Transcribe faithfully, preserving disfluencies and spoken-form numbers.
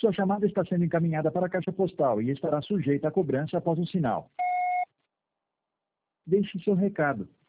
Sua chamada está sendo encaminhada para a caixa postal e estará sujeita a cobrança após o sinal. Deixe seu recado.